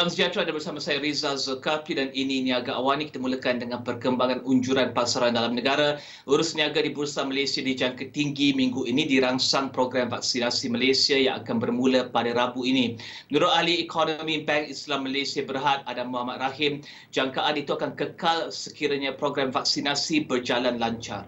Salam sejahtera, ada bersama saya Rizal Zulkafli dan ini Niaga Awani. Kita mulakan dengan perkembangan unjuran pasaran dalam negara. Urus niaga di Bursa Malaysia dijangka tinggi minggu ini dirangsang program vaksinasi Malaysia yang akan bermula pada Rabu ini. Menurut ahli ekonomi Bank Islam Malaysia Berhad Adam Muhammad Rahim, jangkaan itu akan kekal sekiranya program vaksinasi berjalan lancar.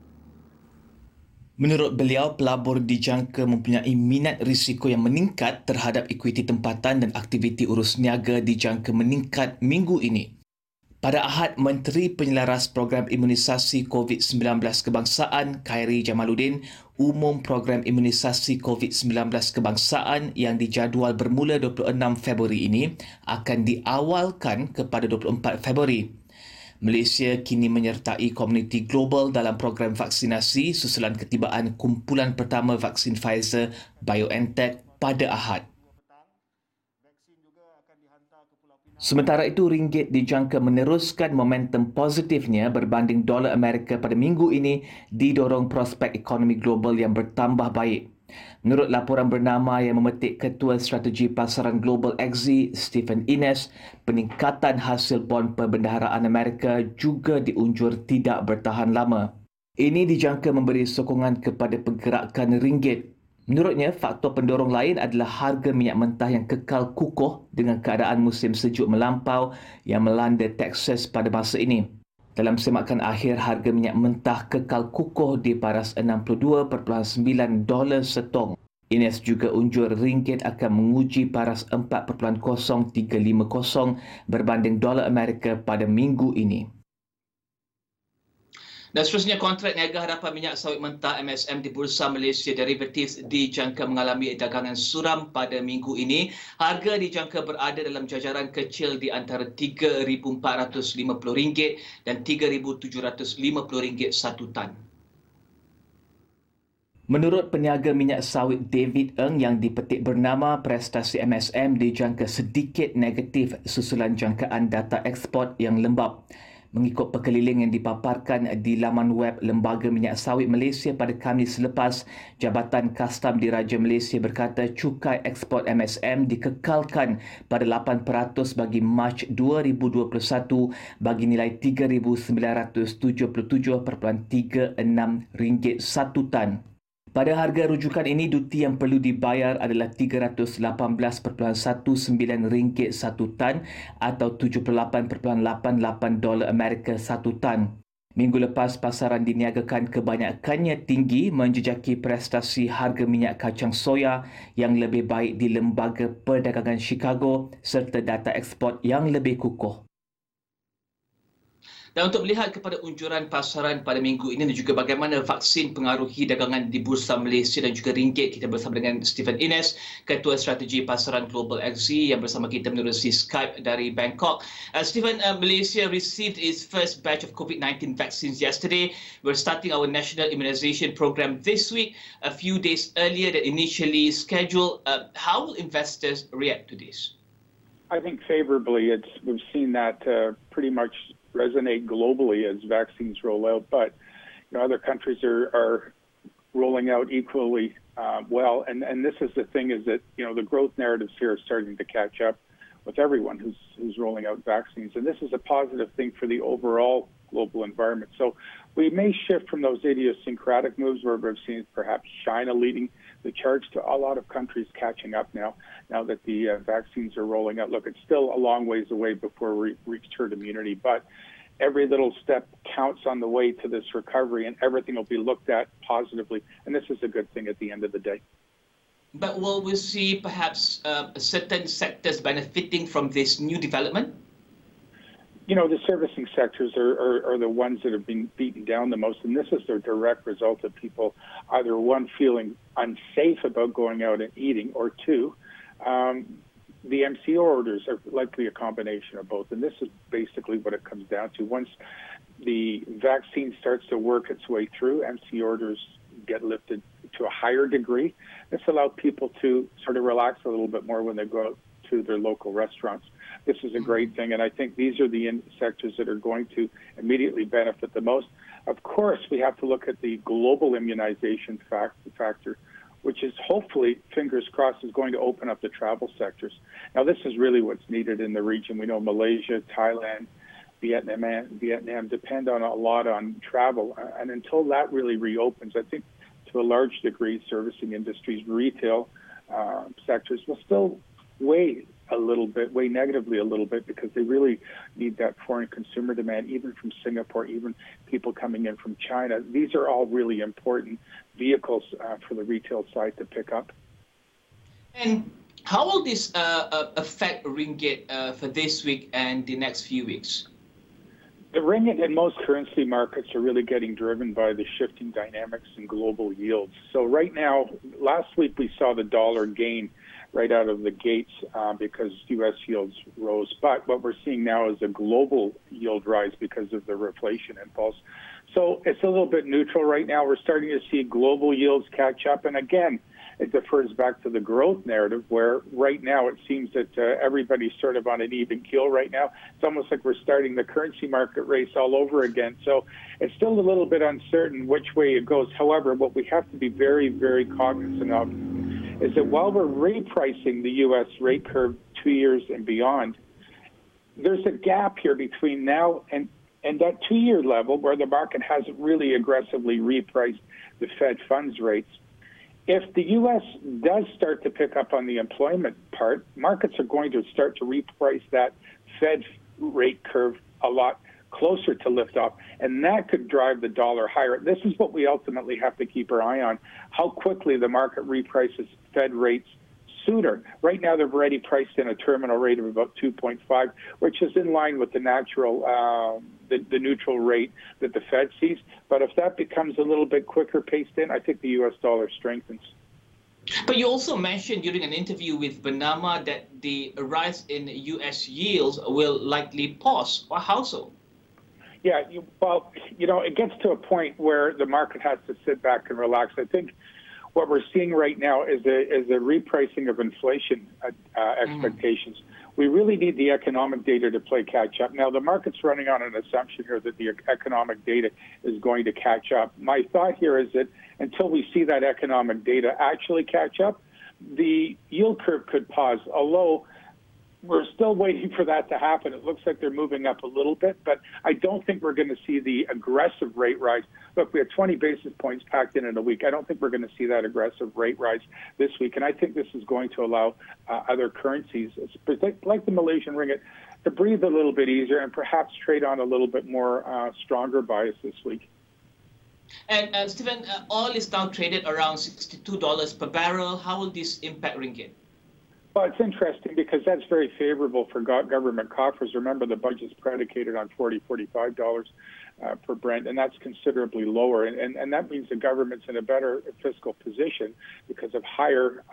Menurut beliau, pelabur dijangka mempunyai minat risiko yang meningkat terhadap ekuiti tempatan dan aktiviti urus niaga dijangka meningkat minggu ini. Pada Ahad, Menteri Penyelaras Program Imunisasi COVID-19 Kebangsaan Khairi Jamaluddin umum program imunisasi COVID-19 Kebangsaan yang dijadual bermula 26 Februari ini akan diawalkan kepada 24 Februari. Malaysia kini menyertai komuniti global dalam program vaksinasi susulan ketibaan kumpulan pertama vaksin Pfizer BioNTech pada Ahad. Sementara itu, ringgit dijangka meneruskan momentum positifnya berbanding dolar Amerika pada minggu ini didorong prospek ekonomi global yang bertambah baik. Menurut laporan bernama yang memetik Ketua Strategi Pasaran Global XZ, Stephen Innes, peningkatan hasil bond perbendaharaan Amerika juga diunjur tidak bertahan lama. Ini dijangka memberi sokongan kepada pergerakan ringgit. Menurutnya, faktor pendorong lain adalah harga minyak mentah yang kekal kukuh dengan keadaan musim sejuk melampau yang melanda Texas pada masa ini. Dalam semakan akhir, harga minyak mentah kekal kukuh di paras $62.9 setong. Ines juga unjur ringgit akan menguji paras 4.0350 berbanding dolar Amerika pada minggu ini. Dan seterusnya, kontrak niaga hadapan minyak sawit mentah MSM di Bursa Malaysia Derivatives dijangka mengalami dagangan suram pada minggu ini. Harga dijangka berada dalam jajaran kecil di antara RM3,450 dan RM3,750 satu tan. Menurut peniaga minyak sawit David Ng yang dipetik bernama, prestasi MSM dijangka sedikit negatif susulan jangkaan data ekspor yang lembap. Mengikut perkeliling yang dipaparkan di laman web Lembaga Minyak Sawit Malaysia pada Khamis selepas, Jabatan Kastam Diraja Malaysia berkata cukai ekspor MSM dikekalkan pada 8% bagi Mac 2021 bagi nilai RM3,977.36 satu tan. Pada harga rujukan ini, duti yang perlu dibayar adalah RM318.19 satu tan atau $78.88 Amerika satu tan. Minggu lepas, pasaran diniagakan kebanyakannya tinggi menjejaki prestasi harga minyak kacang soya yang lebih baik di Lembaga Perdagangan Chicago serta data ekspor yang lebih kukuh. Dan untuk melihat kepada unjuran pasaran pada minggu ini dan juga bagaimana vaksin pengaruhi dagangan di Bursa Malaysia dan juga ringgit, kita bersama dengan Stephen Innes, Ketua Strategi Pasaran Global XZ yang bersama kita menerusi Skype dari Bangkok. Stephen, Malaysia received its first batch of COVID-19 vaccines yesterday. We're starting our national immunization program this week, a few days earlier than initially scheduled. How will investors react to this? I think favorably. We've seen that pretty much resonate globally as vaccines roll out, but other countries are rolling out equally well. And this is the thing, is that the growth narratives here are starting to catch up with everyone who's rolling out vaccines, and this is a positive thing for the overall global environment. So we may shift from those idiosyncratic moves where we've seen perhaps China leading the charge to a lot of countries catching up now that the vaccines are rolling out. Look, it's still a long ways away before we reach herd immunity, but every little step counts on the way to this recovery, and everything will be looked at positively, and this is a good thing at the end of the day. But will we see perhaps certain sectors benefiting from this new development? The servicing sectors are the ones that have been beaten down the most, and this is the direct result of people either, one, feeling unsafe about going out and eating, or two, the MCO orders are likely a combination of both, and this is basically what it comes down to. Once the vaccine starts to work its way through, MCO orders get lifted to a higher degree. This allows people to sort of relax a little bit more when they go out to their local restaurants. This is a great thing, and I think these are the sectors that are going to immediately benefit the most. Of course, we have to look at the global immunization factor which is hopefully, fingers crossed, is going to open up the travel sectors. Now, this is really what's needed in the region. We know Malaysia, Thailand, Vietnam depend on a lot on travel. And until that really reopens, I think to a large degree, servicing industries, retail sectors will still weigh negatively a little bit, because they really need that foreign consumer demand, even from Singapore, even people coming in from China. These are all really important vehicles for the retail side to pick up. And how will this affect ringgit for this week and the next few weeks? The ringgit and most currency markets are really getting driven by the shifting dynamics in global yields. So right now, last week we saw the dollar gain right out of the gates because U.S. yields rose. But what we're seeing now is a global yield rise because of the reflation impulse. So it's a little bit neutral right now. We're starting to see global yields catch up. And again, it defers back to the growth narrative, where right now it seems that everybody's sort of on an even keel right now. It's almost like we're starting the currency market race all over again. So it's still a little bit uncertain which way it goes. However, what we have to be very, very cognizant of is that while we're repricing the U.S. rate curve 2 years and beyond, there's a gap here between now and that 2-year level where the market hasn't really aggressively repriced the Fed funds rates. If the U.S. does start to pick up on the employment part, markets are going to start to reprice that Fed rate curve a lot closer to liftoff, and that could drive the dollar higher. This is what we ultimately have to keep our eye on, how quickly the market reprices Fed rates sooner. Right now, they've already priced in a terminal rate of about 2.5, which is in line with the natural, the neutral rate that the Fed sees. But if that becomes a little bit quicker paced in, I think the U.S. dollar strengthens. But you also mentioned during an interview with Bernama that the rise in U.S. yields will likely pause. Well, how so? Yeah, it gets to a point where the market has to sit back and relax. I think what we're seeing right now is a repricing of inflation expectations. We really need the economic data to play catch up. Now, the market's running on an assumption here that the economic data is going to catch up. My thought here is that until we see that economic data actually catch up, the yield curve could pause, although we're still waiting for that to happen. It looks like they're moving up a little bit, but I don't think we're going to see the aggressive rate rise. Look, we had 20 basis points packed in a week. I don't think we're going to see that aggressive rate rise this week, and I think this is going to allow other currencies, like the Malaysian ringgit, to breathe a little bit easier and perhaps trade on a little bit more stronger bias this week. And Stephen, oil is now traded around $62 per barrel. How will this impact ringgit? Well, it's interesting because that's very favorable for government coffers. Remember, the budget's predicated on $40, $45 per Brent, and that's considerably lower. And that means the government's in a better fiscal position because of higher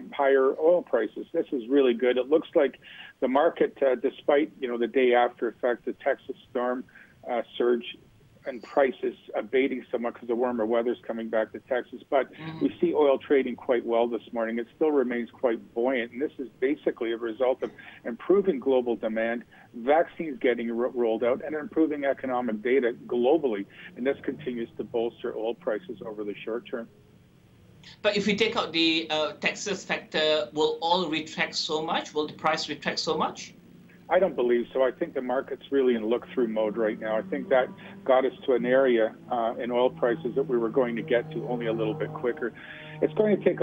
oil prices. This is really good. It looks like the market, despite the day after effect, the Texas storm surge and prices abating somewhat because the warmer weather's coming back to Texas. But we see oil trading quite well this morning. It still remains quite buoyant, and this is basically a result of improving global demand, vaccines getting rolled out, and improving economic data globally. And this continues to bolster oil prices over the short term. But if we take out the Texas factor, will oil retract so much? Will the price retract so much? I don't believe so. I think the market's really in look-through mode right now. I think that got us to an area in oil prices that we were going to get to only a little bit quicker. It's going to take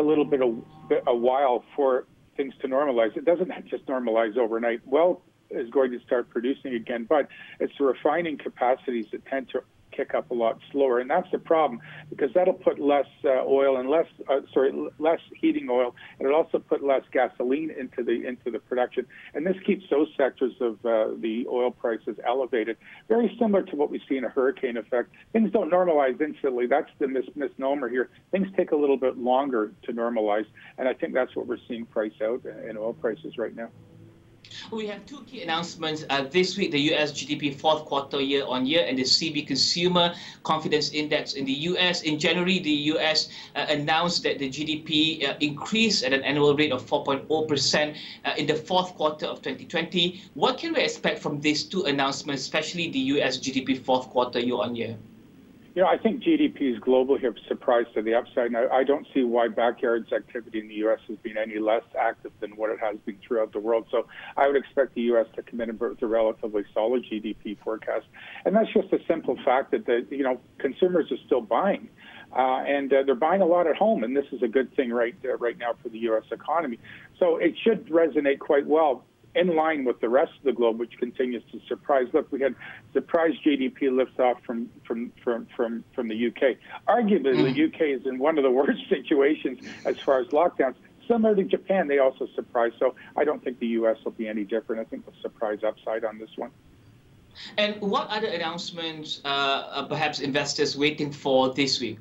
a while for things to normalize. It doesn't just normalize overnight. Well, is going to start producing again, but it's the refining capacities that tend to kick up a lot slower, and that's the problem because that'll put less oil and less heating oil, and it'll also put less gasoline into the production, and this keeps those sectors of the oil prices elevated. Very similar to what we see in a hurricane effect. Things don't normalize instantly. That's the misnomer here. Things take a little bit longer to normalize, and I think that's what we're seeing price out in oil prices right now. We have two key announcements this week, the U.S. GDP fourth quarter year-on-year and the CB Consumer Confidence Index in the U.S. In January, the U.S. Announced that the GDP increased at an annual rate of 4.0% in the fourth quarter of 2020. What can we expect from these two announcements, especially the U.S. GDP fourth quarter year-on-year? I think GDPs globally have surprised to the upside. Now, I don't see why backyards activity in the U.S. has been any less active than what it has been throughout the world. So I would expect the U.S. to come in with a relatively solid GDP forecast. And that's just a simple fact that, consumers are still buying. And they're buying a lot at home, and this is a good thing right now for the U.S. economy. So it should resonate quite well in line with the rest of the globe, which continues to surprise. Look, we had surprise GDP lifts off from the UK. Arguably, the UK is in one of the worst situations as far as lockdowns. Similar to Japan, they also surprised. So I don't think the US will be any different. I think the surprise upside on this one. And what other announcements are perhaps investors waiting for this week?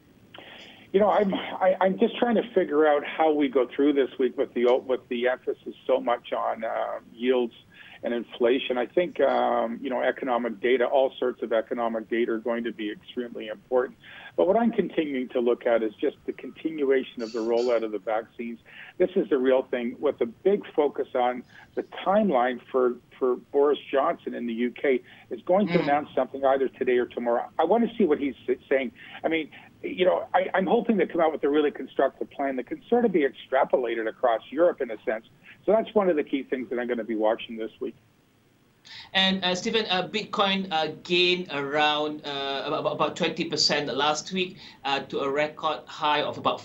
I'm just trying to figure out how we go through this week with the emphasis so much on yields and inflation. I think economic data, all sorts of economic data, are going to be extremely important. But what I'm continuing to look at is just the continuation of the rollout of the vaccines. This is the real thing, with a big focus on the timeline for Boris Johnson in the UK is going to announce something either today or tomorrow. I want to see what he's saying. I mean, I'm hoping to come out with a really constructive plan that can sort of be extrapolated across Europe in a sense. So that's one of the key things that I'm going to be watching this week. And Stephen, Bitcoin gained around about 20% last week to a record high of about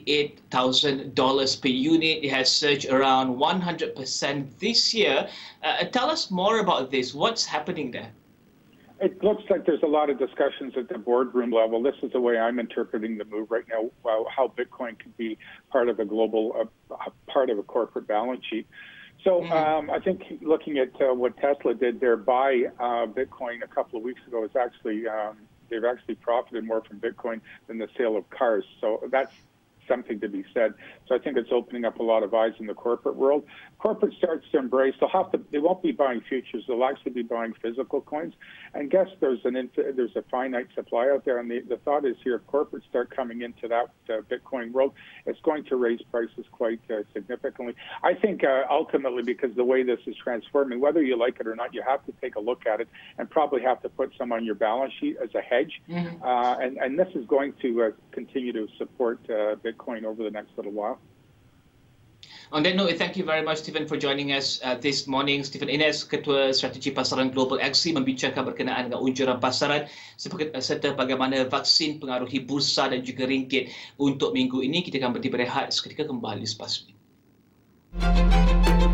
$58,000 per unit. It has surged around 100% this year. Tell us more about this. What's happening there? It looks like there's a lot of discussions at the boardroom level. This is the way I'm interpreting the move right now, how Bitcoin can be part of a global, part of a corporate balance sheet. So I think looking at what Tesla did there buy Bitcoin a couple of weeks ago is actually, they've actually profited more from Bitcoin than the sale of cars. So that's something to be said. So I think it's opening up a lot of eyes in the corporate world. Corporate starts to embrace, they won't be buying futures, they'll actually be buying physical coins. And guess there's a finite supply out there, and the thought is here, if corporates start coming into that Bitcoin world, it's going to raise prices quite significantly. I think ultimately, because the way this is transforming, whether you like it or not, you have to take a look at it and probably have to put some on your balance sheet as a hedge. And this is going to continue to support Bitcoin over the next little while. On that note, thank you very much, Stephen, for joining us this morning. Stephen Ines, Ketua Strategi Pasaran Global XC, membincangkan berkenaan dengan unjuran pasaran serta bagaimana vaksin pengaruhi bursa dan juga ringgit untuk minggu ini. Kita akan berhenti berehat seketika, kembali selepas ini.